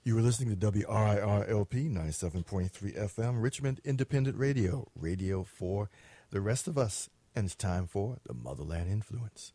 You were listening to WRIR-LP 97.3 FM, Richmond Independent Radio, radio for the rest of us. And it's time for the Motherland Influence.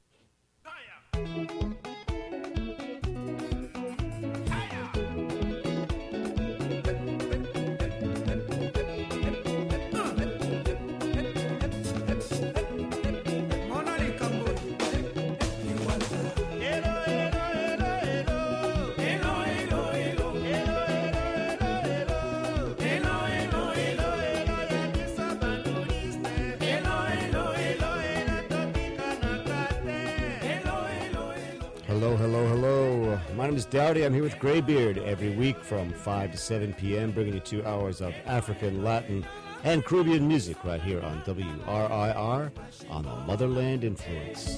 Hello. My name is Dowdy. I'm here with Graybeard every week from 5 to 7 p.m., bringing you 2 hours of African, Latin, and Caribbean music right here on WRIR on the Motherland Influence.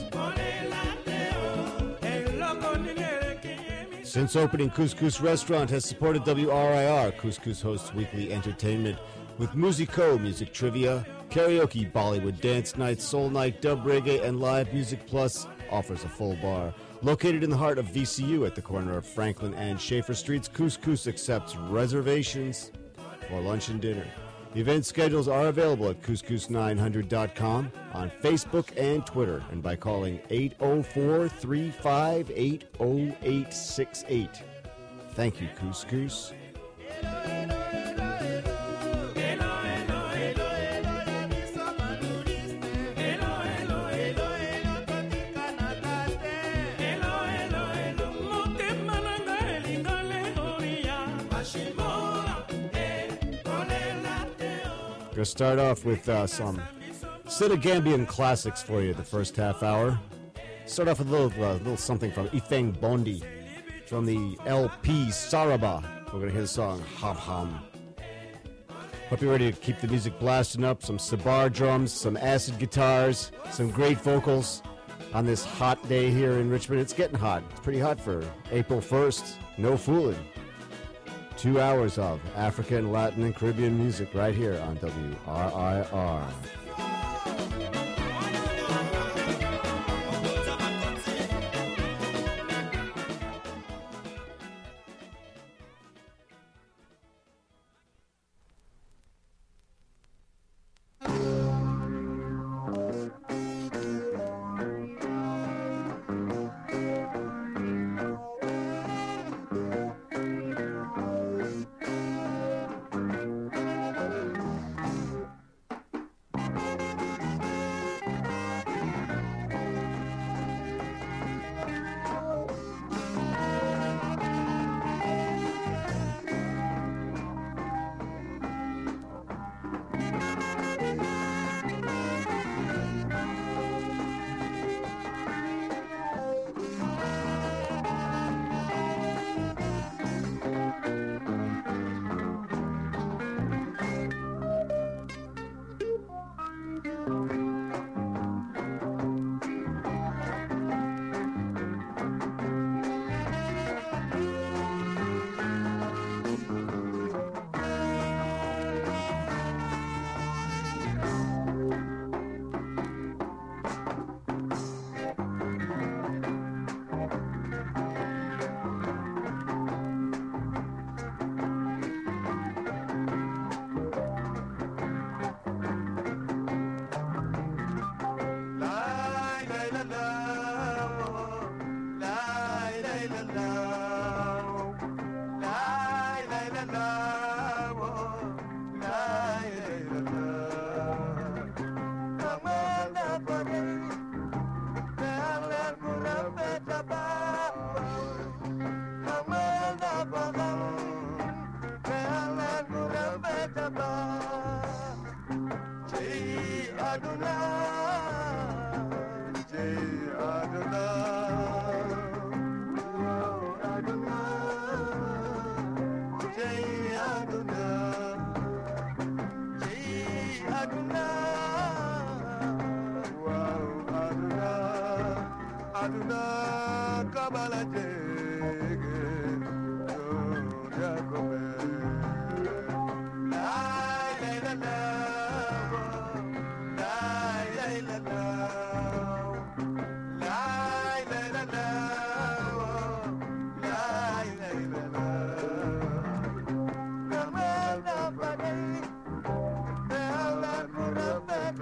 Since opening, Couscous Restaurant has supported WRIR. Couscous hosts weekly entertainment with Musico, music trivia, karaoke, Bollywood dance night, soul night, dub reggae, and live music, plus offers a full bar. Located in the heart of VCU at the corner of Franklin and Schaefer Streets, Couscous accepts reservations for lunch and dinner. Event schedules are available at couscous900.com, on Facebook and Twitter, and by calling 804-358-0868. Thank you, Couscous. Going to start off with some Senegambian classics for you the first half hour. Start off with a little something from Ifeng Bondi from the LP Saraba. We're going to hear the song Ham Ham. Hope you're ready to keep the music blasting up. Some Sabar drums, some acid guitars, some great vocals on this hot day here in Richmond. It's getting hot. It's pretty hot for April 1st. No fooling. 2 hours of African, Latin, and Caribbean music right here on WRIR.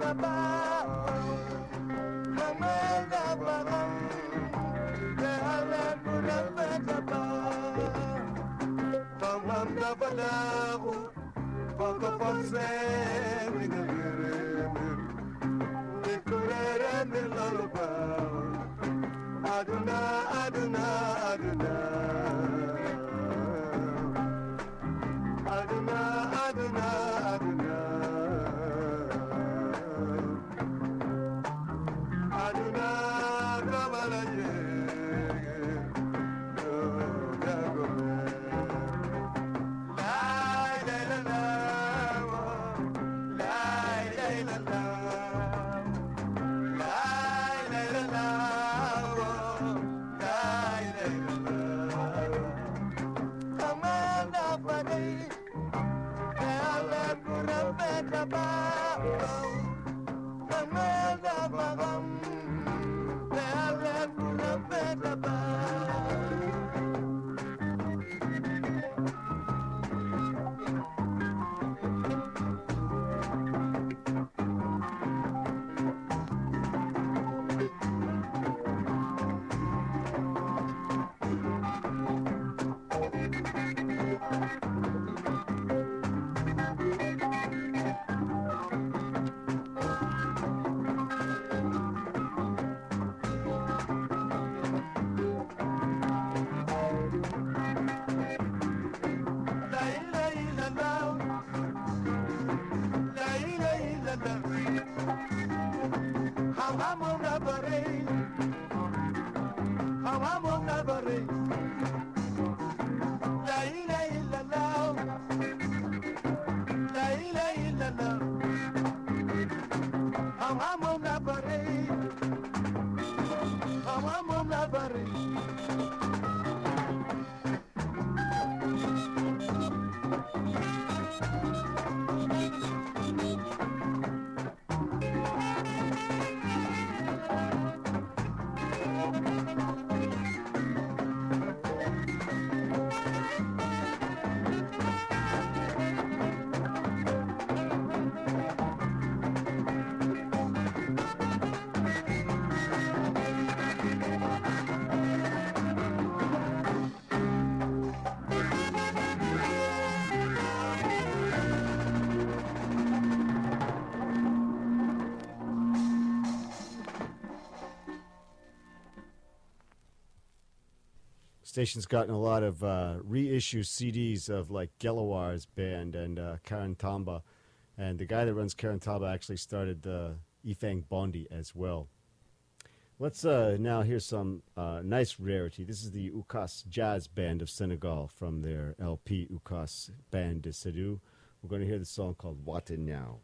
Aduna, Aduna, Aduna, Aduna, Aduna, Aduna, Aduna, Kabalaye, Dagome, La la la la, La la la la, La la la la. Station's gotten a lot of reissue CDs of like Gelawar's band and Karen Tamba. And the guy that runs Karen Tamba actually started Ifang Bondi as well. Let's now hear some nice rarity. This is the Ukas Jazz Band of Senegal from their LP Ukas Band de Sedou. We're going to hear the song called Wate Now.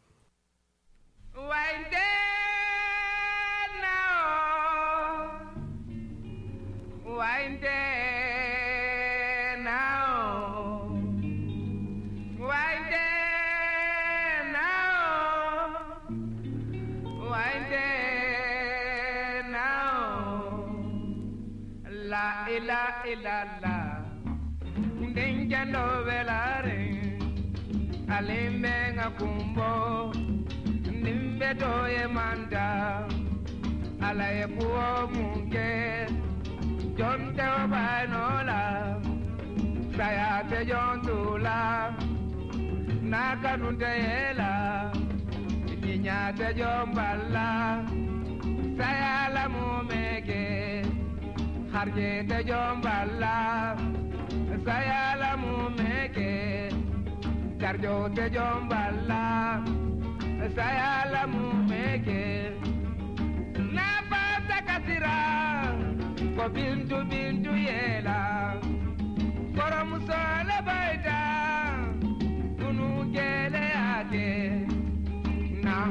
La la Ndengalo velare Alimbenga kumbo Nimbeto ye manda Ala ye kuo munge Jonte obanola Sayate jontula Naka nunte yela Ninyate jombala Sayala mumeke Harje te jombala Sayala mumeke Darjo te jombala Sayala mumeke Napa takasira Ko bintu yela Koro musole baita Tunu gele ate Na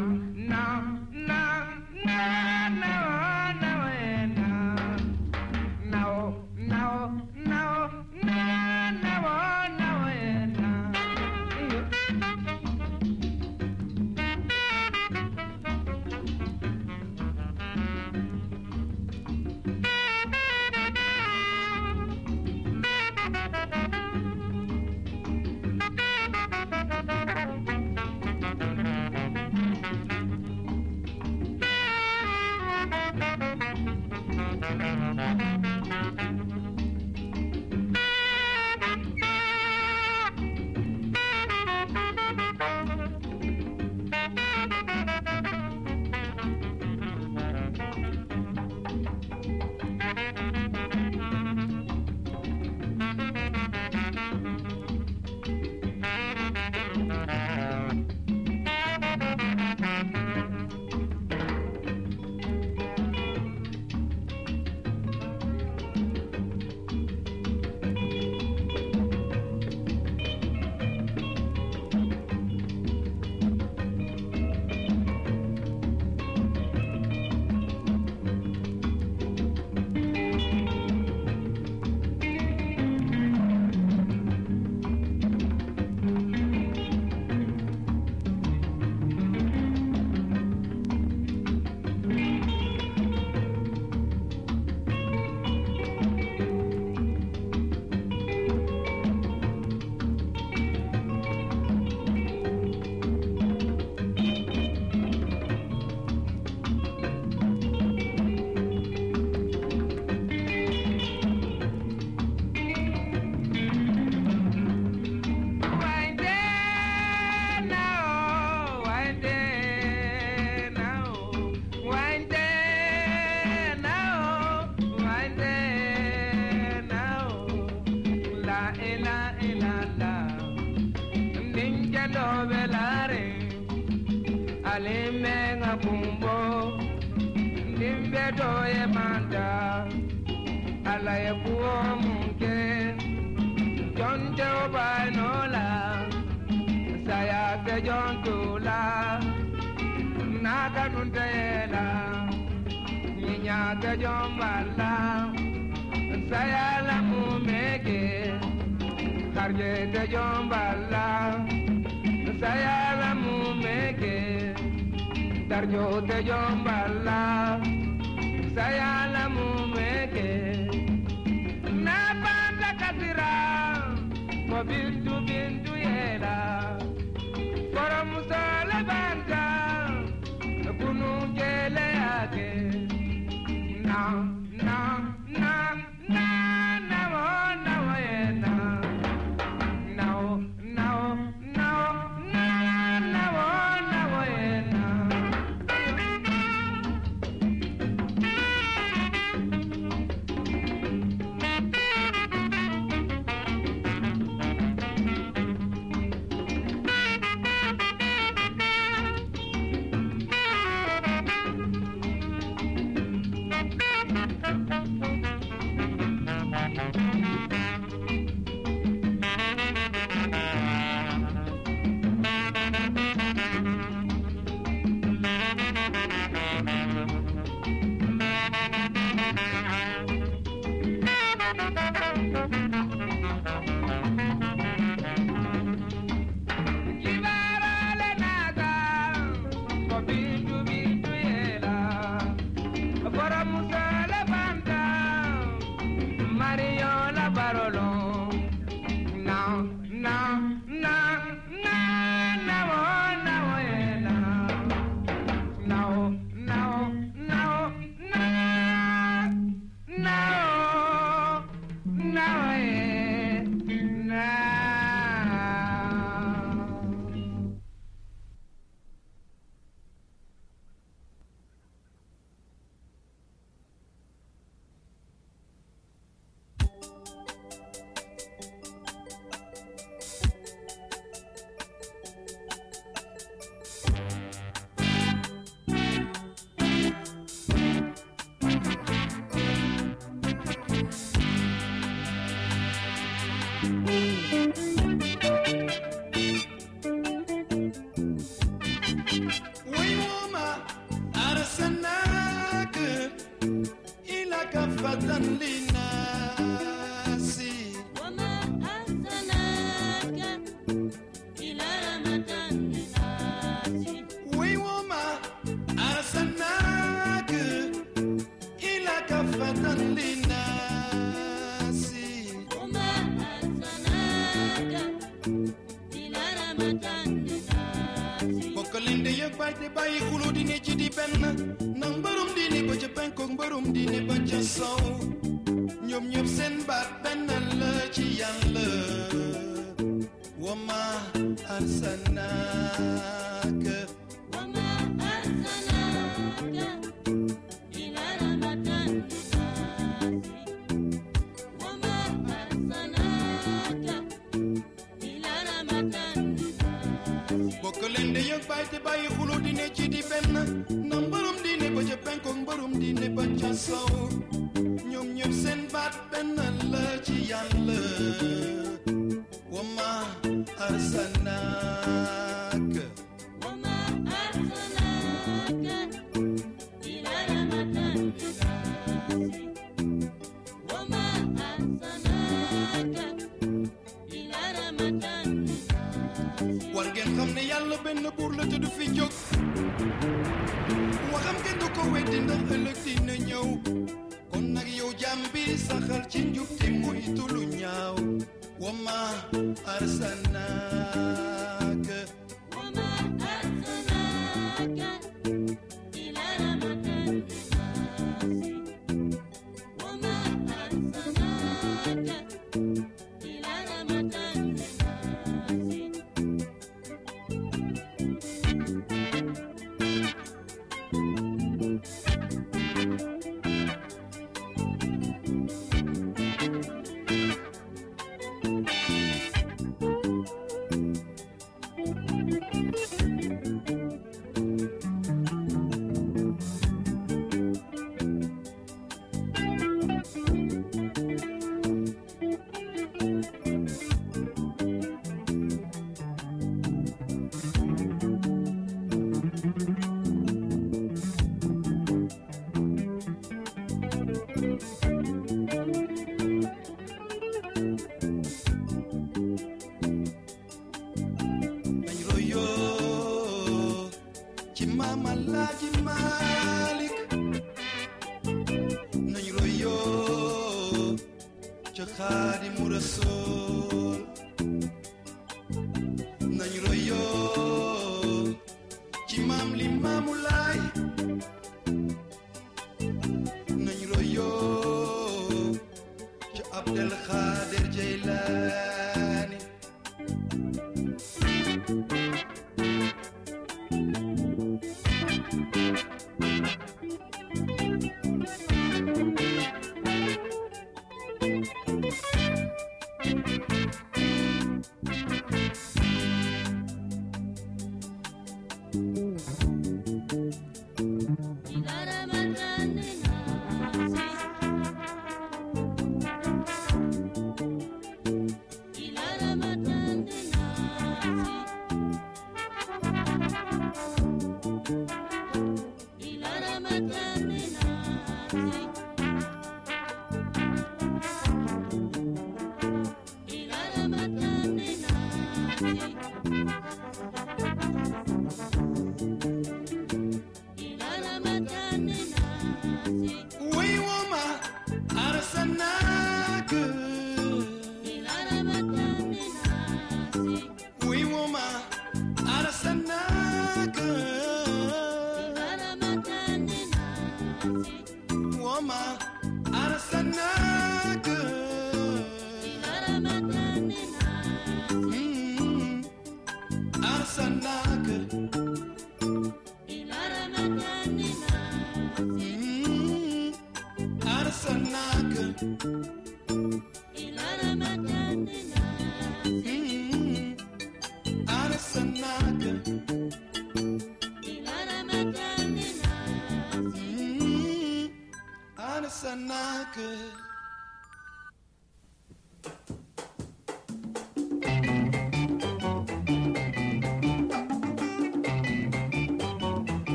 ila la ninja do belare alime ngabumbo nimbe do e manda ala e buo munke jonte oba nola saya ke jontula naga nuntela ninya ke jombala saya la mumeke karje ke jombala saya la mumeke darjo ke jombala saya la mumeke na banda kasira mo bintu bintu yela forum sala banda kunu jele ake na na na na na wo na wo yena na wo na wo na wo na na wo na wo yena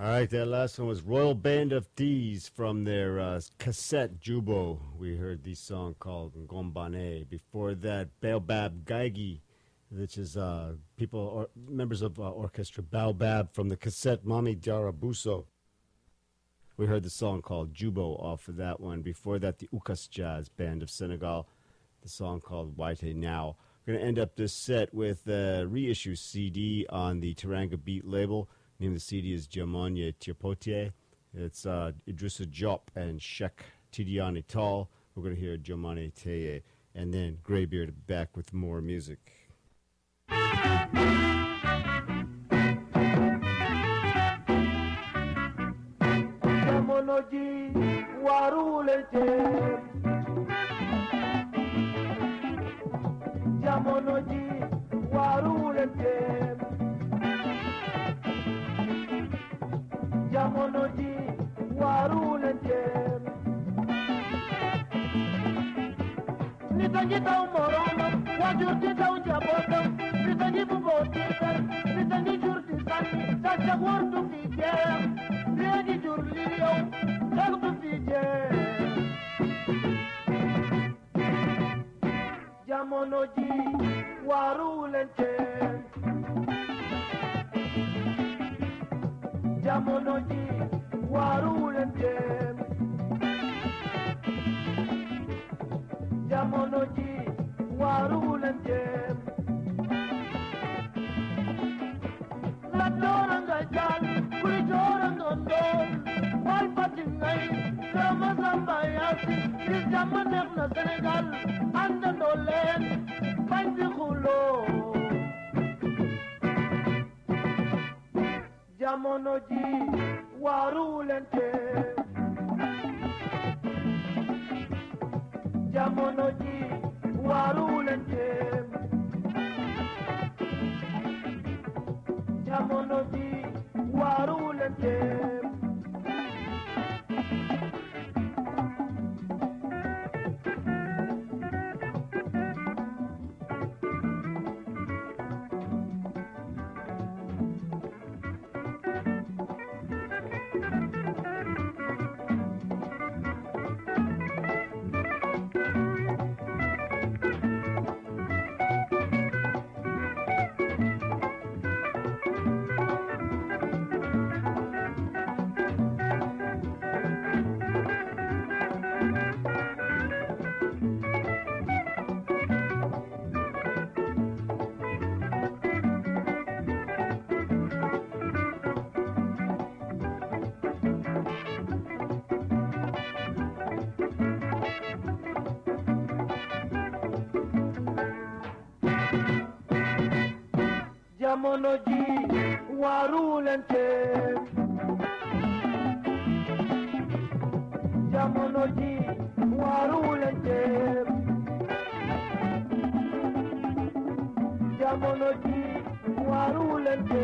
All right, that last one was Royal Band of Thieves from their cassette Jubo. We heard the song called Ngombane. Before that, Baobab Gaigi, which is members of Orchestra Baobab from the cassette Mami Diarabuso. We heard the song called Jubo off of that one. Before that, the Ukas Jazz Band of Senegal, the song called Waite Now. We're going to end up this set with a reissue CD on the Teranga Beat label. The name of the CD is Jamonia Tiopotie. It's Idrissa Diop and Sheikh Tidiane Tall. We're going to hear Jomane Teye. And then Greybeard back with more music. Jamonoji warulete Jamonoji warulete Jamonoji warulete Nitajita umoroma wajurtita unjabotam Nitajibu botikar Nitajurti sani Sacha wartu fijer Ready to live, help the future. Jamonoji, warulente. Jamonoji, warulente. Jamonoji, warulente. La doranga jali. Senegal, and the Nolen, find the Hulo. Jamonoji, warulente. Jamonoji, warulente. Jamonoji, warulente. Jamonoji, warulente. Jamonoji, warulente. Jamonoji, warulente.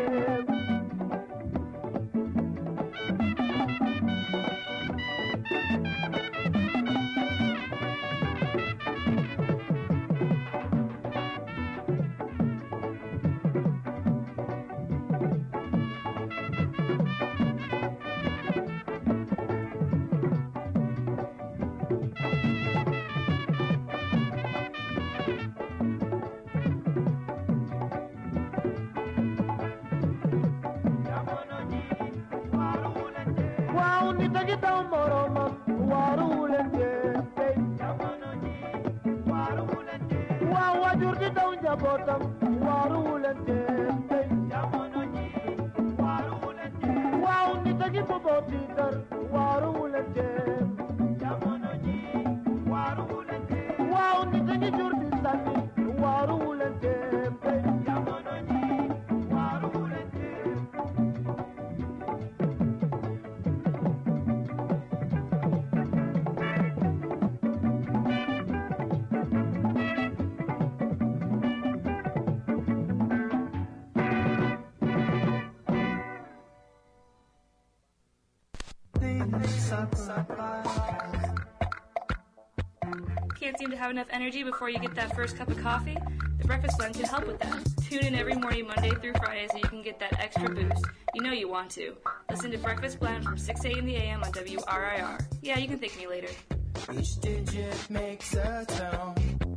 Can't seem to have enough energy before you get that first cup of coffee? The Breakfast Blend can help with that. Tune in every morning, Monday through Friday, so you can get that extra boost. You know you want to. Listen to Breakfast Blend from 6 a.m. the a.m. on WRIR. Yeah, you can thank me later. Each digit makes a tone.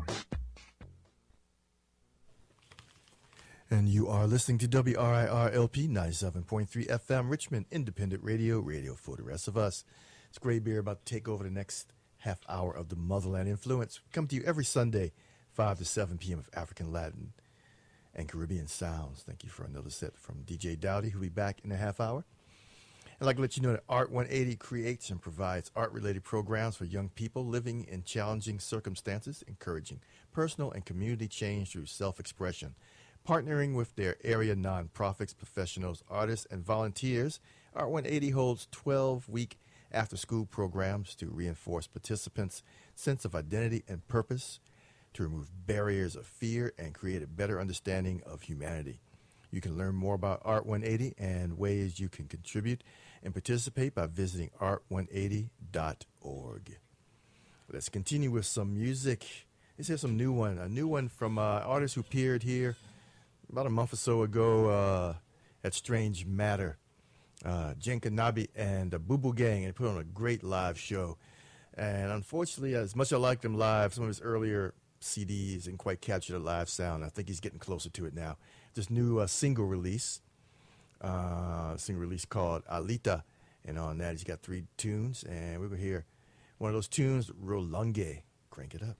And you are listening to WRIR LP 97.3 FM, Richmond Independent Radio, radio for the rest of us. It's Gray Bear about to take over the next half hour of the Motherland Influence. We come to you every Sunday, 5 to 7 p.m. of African, Latin, and Caribbean sounds. Thank you for another set from DJ Dowdy, who'll be back in a half hour. I'd like to let you know that Art 180 creates and provides art-related programs for young people living in challenging circumstances, encouraging personal and community change through self-expression. Partnering with their area nonprofits, professionals, artists, and volunteers, Art 180 holds 12-week after-school programs to reinforce participants' sense of identity and purpose, to remove barriers of fear, and create a better understanding of humanity. You can learn more about Art 180 and ways you can contribute and participate by visiting art180.org. Let's continue with some music. Let's hear some a new one from an artist who appeared here about a month or so ago at Strange Matter. Jenkanabi and the Boo Boo Gang, and they put on a great live show. And unfortunately, as much as I like them live, some of his earlier CDs didn't quite capture the live sound. I think he's getting closer to it now. This new single release called Alita, and on that he's got 3 tunes, and we're going to hear one of those tunes, Rolunge. Crank it up.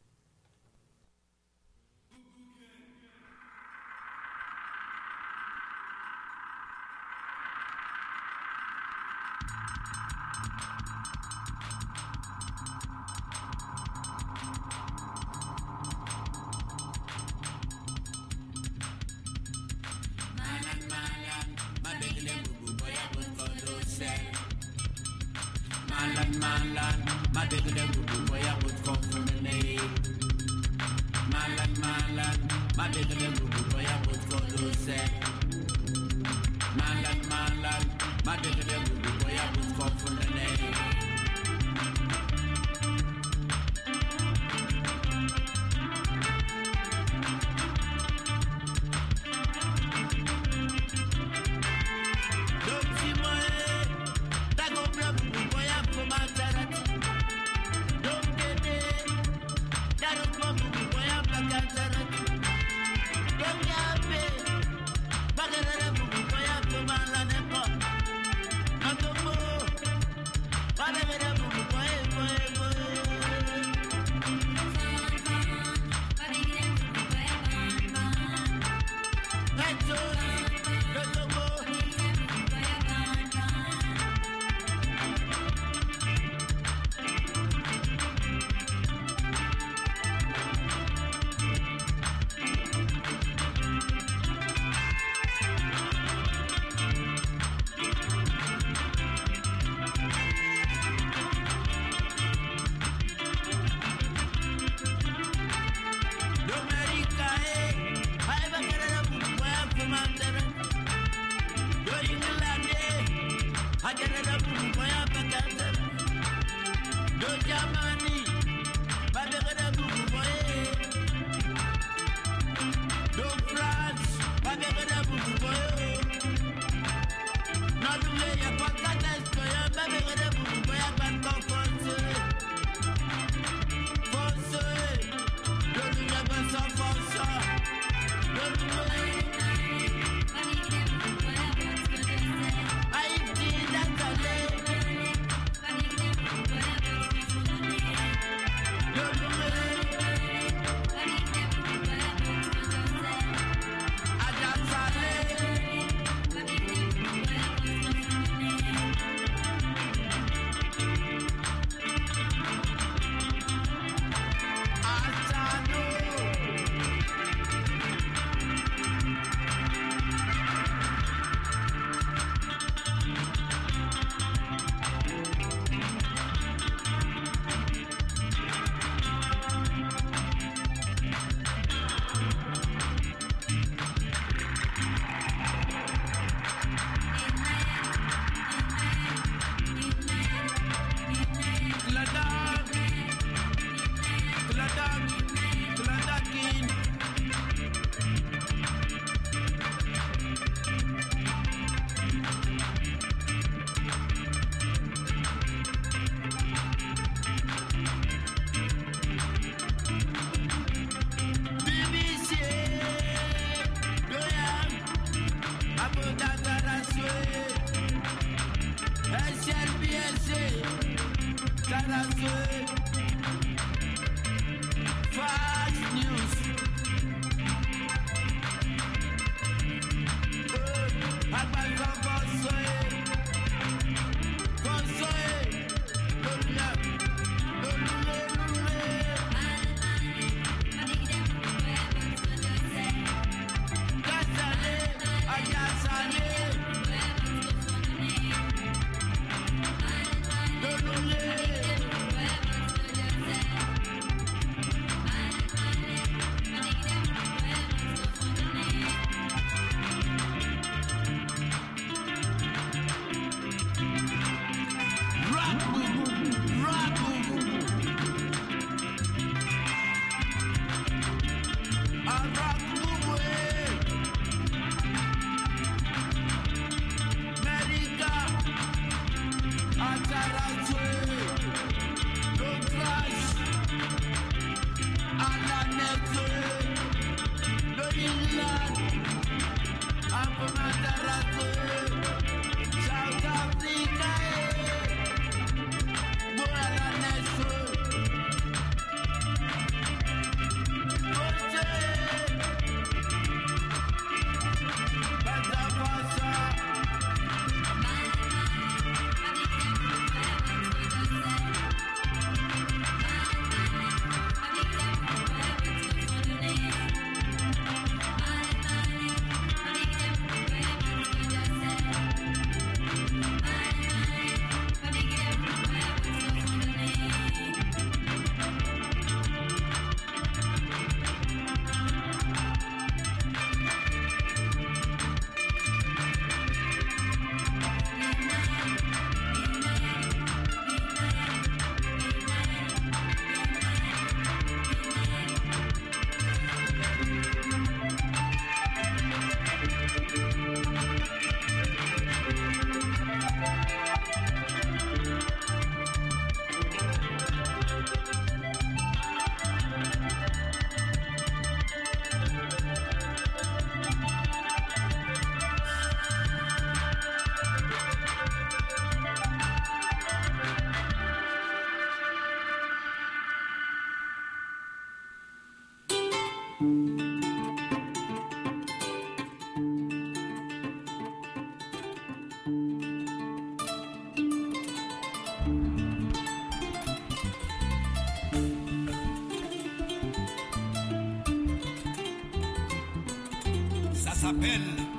s'appelle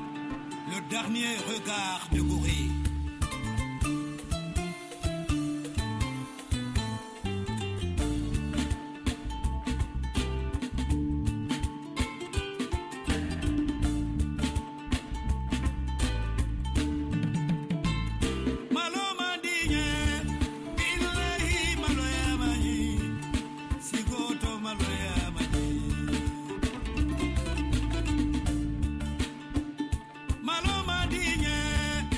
Le dernier regard de Gorée. Maloma digne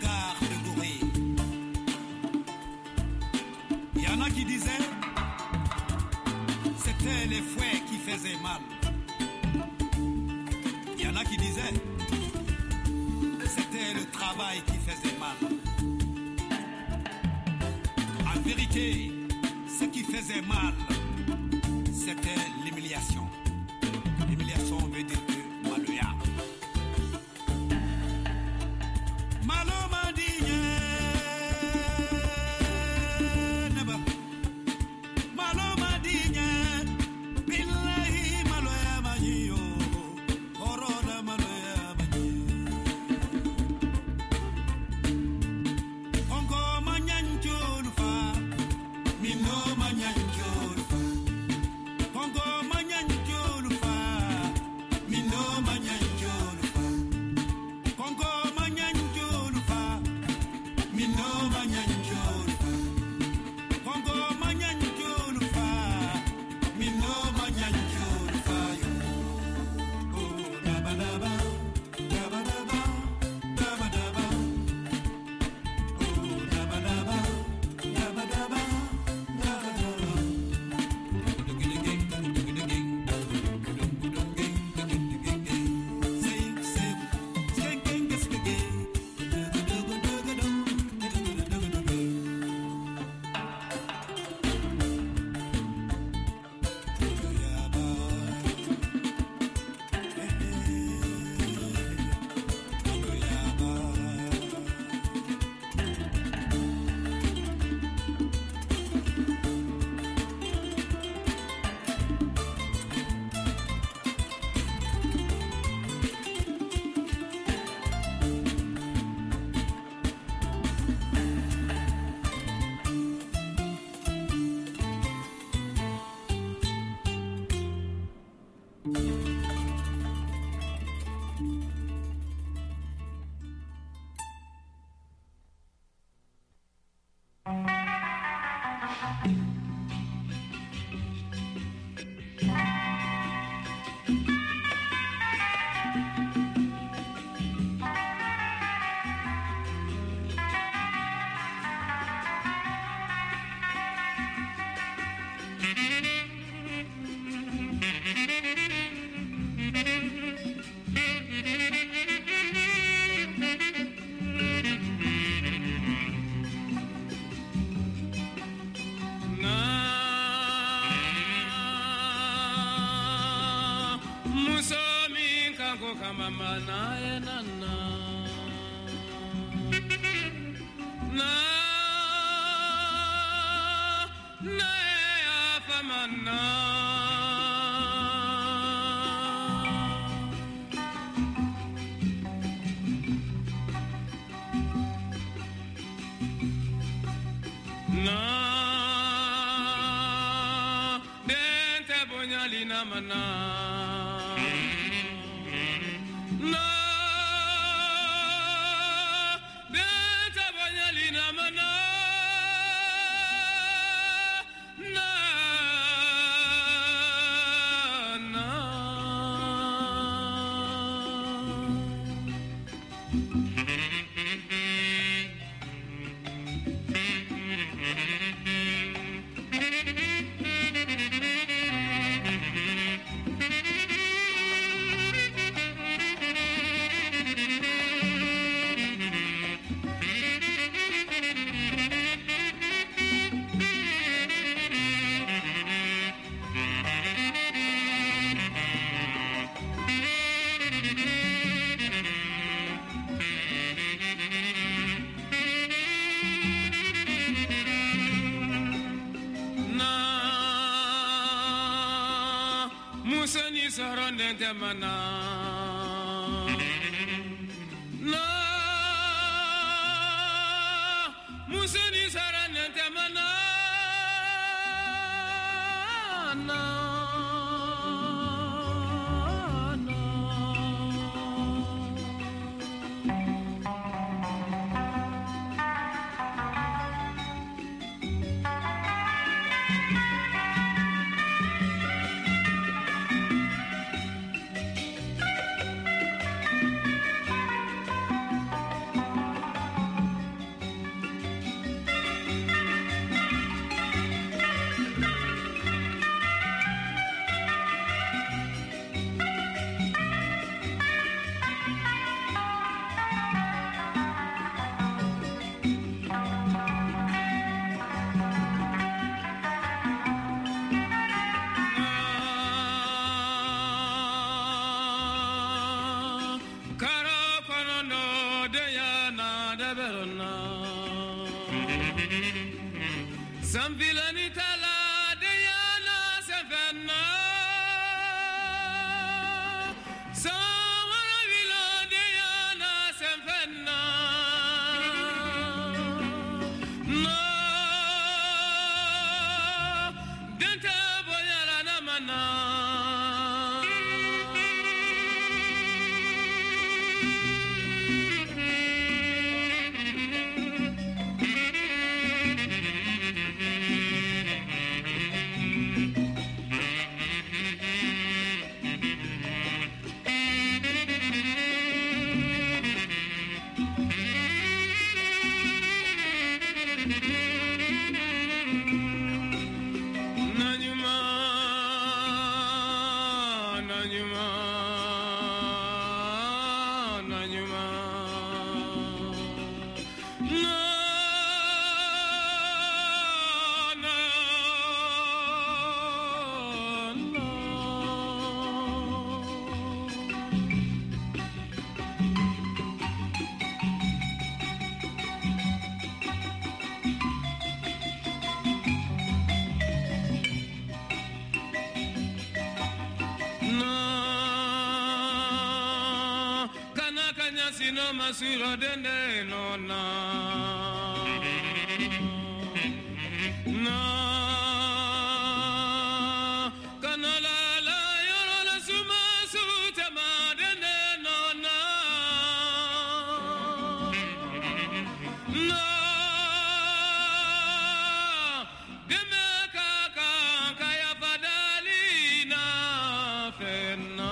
regard de Gorée. Il y en a qui disaient c'était les fouets qui faisaient mal. Il y en a qui disaient c'était le travail qui faisait mal. En vérité, ce qui faisait mal, c'était l'humiliation. L'humiliation veut dire que Maloya. Malo Mandigne, Malo Mandigne, Billahi Maloya Manio, Corona Maloya Manio. Onko Manyanchulfa, Mino Manyanchulfa. Kongo Manyanchulfa, Mino Manyanchulfa. Kongo Manyanchulfa, Mino Manyanchulfa. Kongo Manyanchulfa, Mino Manyanchulfa. Oh, daba daba, daba daba, daba daba. Oh, daba daba, daba daba, daba daba. Mama na na na na na afamana na dente bonyalina mana Musani sarande temana na Musani sarande temana na de berona Sambilani tala de yana sefena Samara vila de yana sefena No Dente boyala na mana Sino masiro dende no na na kanala la yoro la suma su chama dende no na na deme kaka kaya padali na fena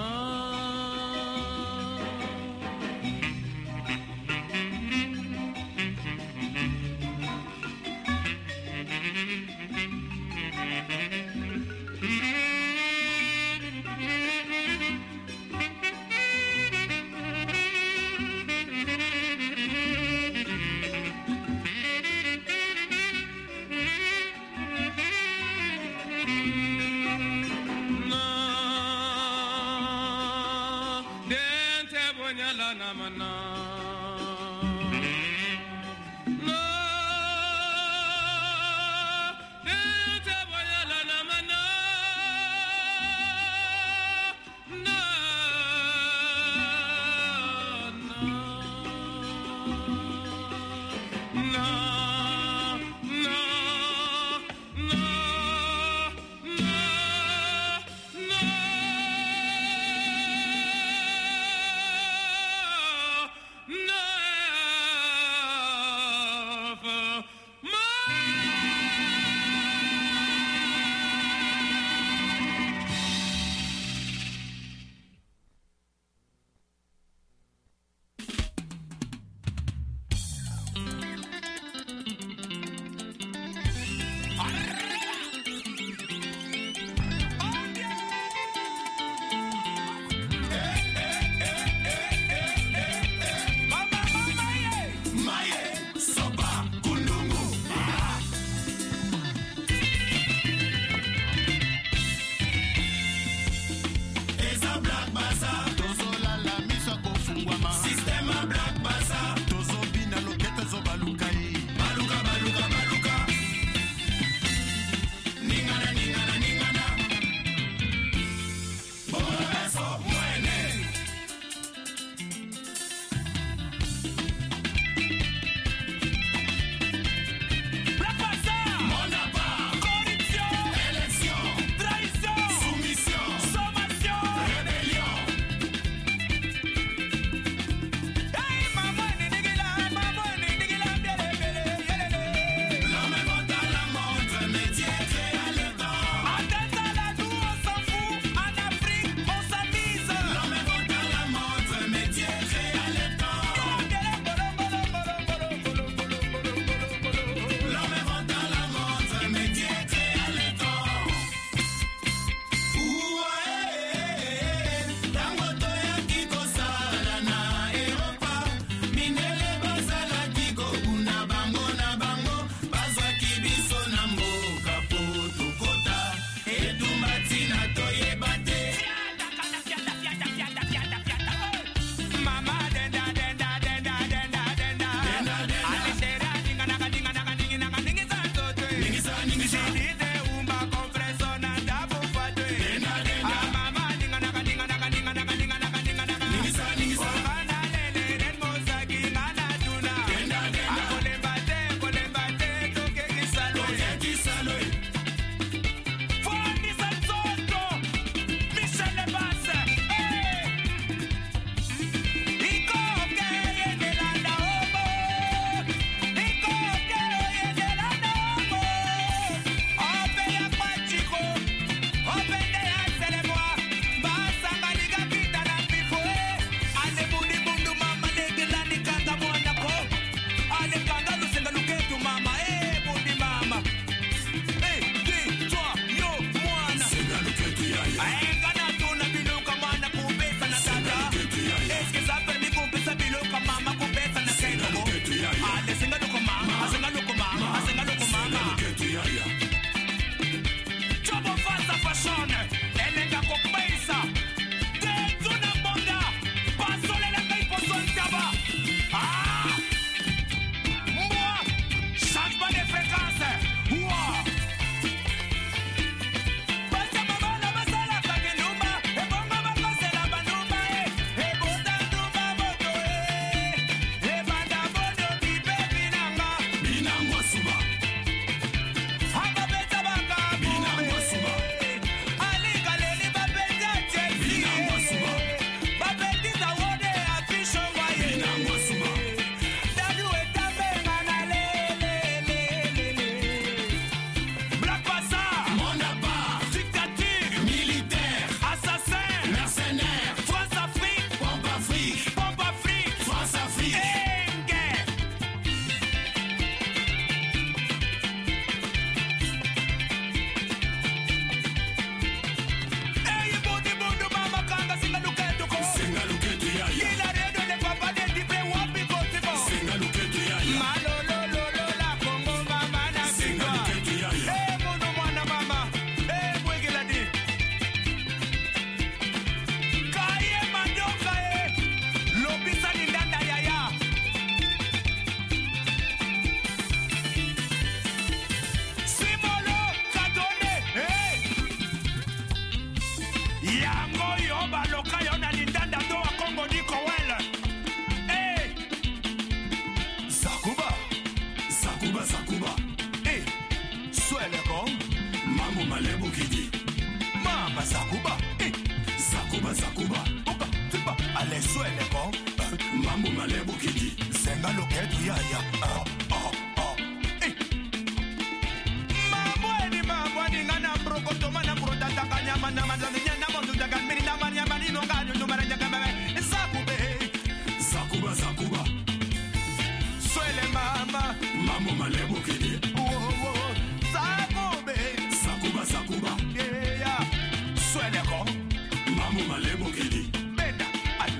Zakuba, Zakuba. Suele mama. Mamo malebo kidi. Zakube. Zakuba, Zakuba. Yeah. Suele ko. Mamo malebo kidi. Benda. Ay,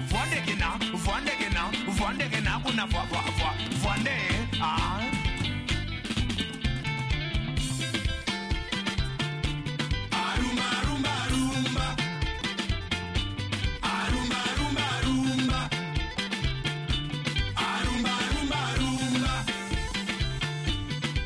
Vande gena, kuna vande. Ah. Arumba, rumba, rumba. Arumba, rumba, rumba. Arumba, rumba, rumba.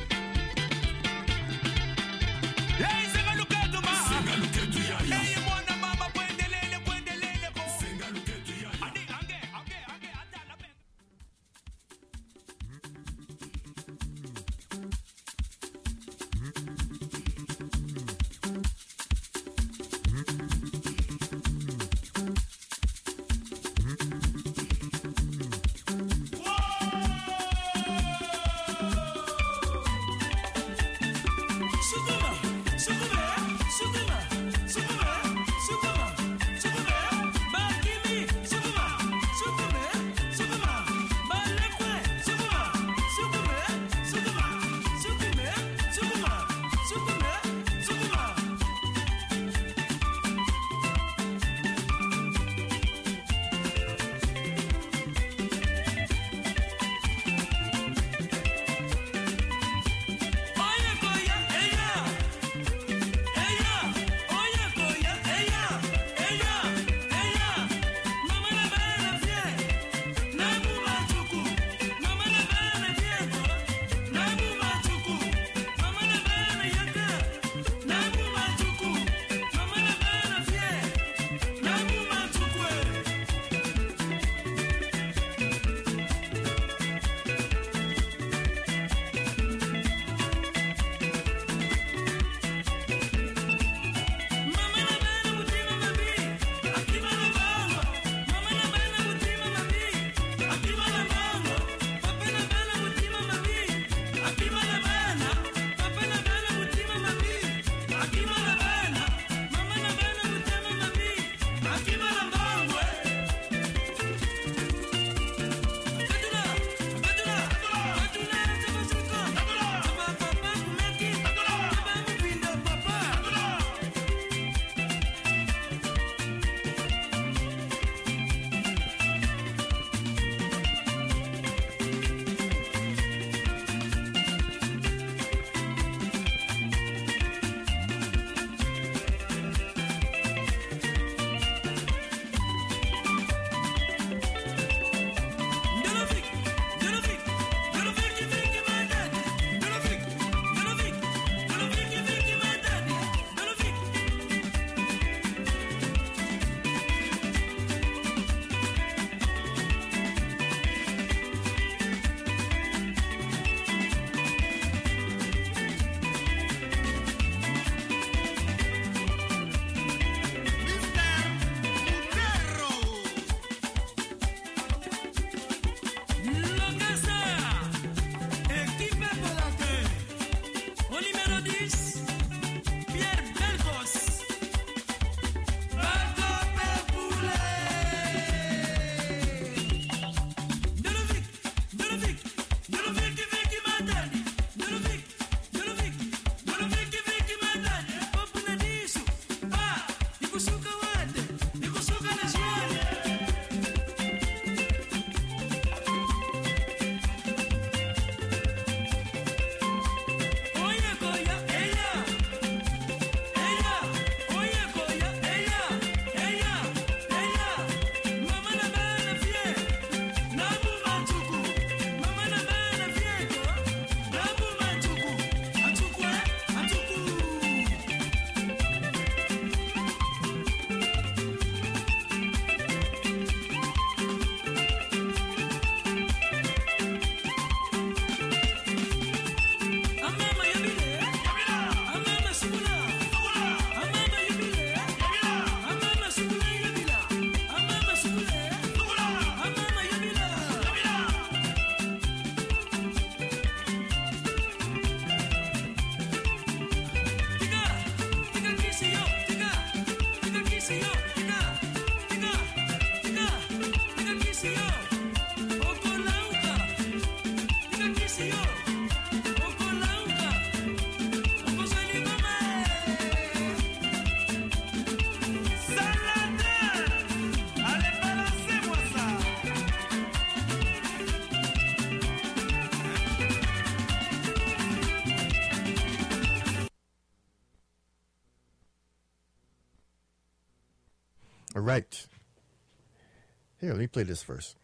All right. Here, let me play this first.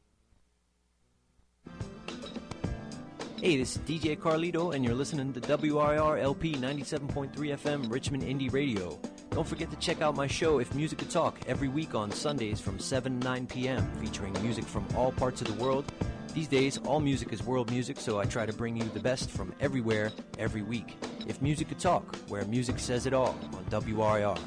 Hey, this is DJ Carlito, and you're listening to WRIR LP 97.3 FM Richmond Indie Radio. Don't forget to check out my show, If Music Could Talk, every week on Sundays from 7 to 9 p.m., featuring music from all parts of the world. These days, all music is world music, so I try to bring you the best from everywhere, every week. If Music Could Talk, where music says it all, on WRIR.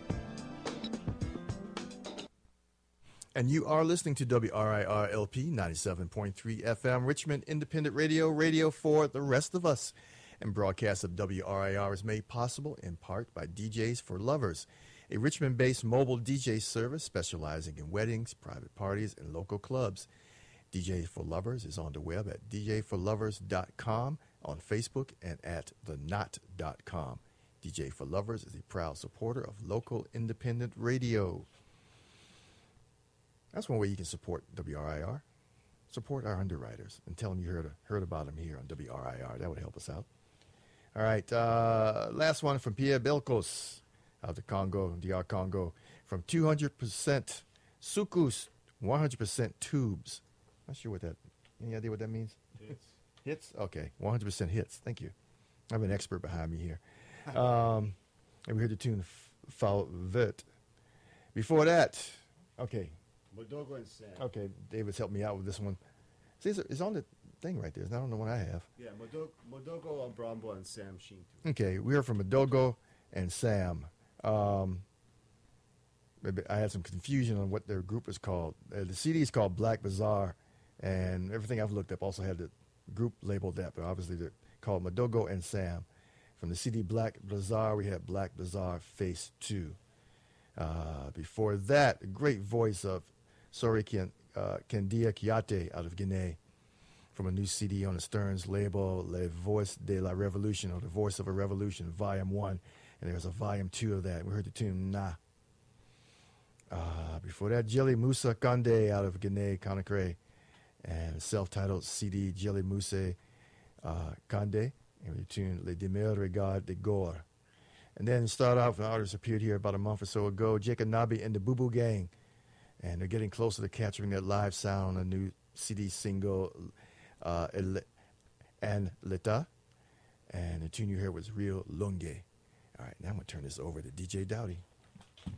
And you are listening to WRIR LP 97.3 FM, Richmond Independent Radio, radio for the rest of us. And broadcast of WRIR is made possible in part by DJs for Lovers, a Richmond-based mobile DJ service specializing in weddings, private parties, and local clubs. DJ for Lovers is on the web at djforlovers.com, on Facebook, and at thenot.com. DJ for Lovers is a proud supporter of local independent radio. That's one way you can support WRIR. Support our underwriters and tell them you heard about them here on WRIR. That would help us out. All right, last one from Pierre Belkos out of the Congo, DR Congo, from 200% sucus, 100% tubes. Not sure what that, any idea what that means? Hits. Hits? Okay, 100% hits. Thank you. I have an expert behind me here. And we heard the tune Fall Vert. Before that, okay. Modogo and Sam. Okay, David's helped me out with this one. See, it's on the thing right there. It's not on the one I have. Yeah, Modogo, Brombo, and Sam Sheen. Okay, we heard from Modogo and Sam. Maybe I had some confusion on what their group is called. The CD is called Black Bazaar, and everything I've looked up also had the group labeled that, but obviously they're called Modogo and Sam. From the CD Black Bazaar, we had Black Bazaar Face 2. Before that, a great voice of Sori Kendia Kiate out of Guinea, from a new CD on the Stearns label, Le Voice de la Revolution, or The Voice of a Revolution, Volume 1. And there's a Volume 2 of that. We heard the tune Na. Before that, Jelly Musa Kande out of Guinea, Conakry, and self-titled CD Jelly Musa Kande, and the tune Le Demer Regard de Gore. And then start off, an artist appeared here about a month or so ago, Jacob Nabi and the Boo Boo Gang. And they're getting closer to capturing that live sound, a new CD single, and Leta. And the tune you heard was Real Lunge. All right, now I'm going to turn this over to DJ Dowdy.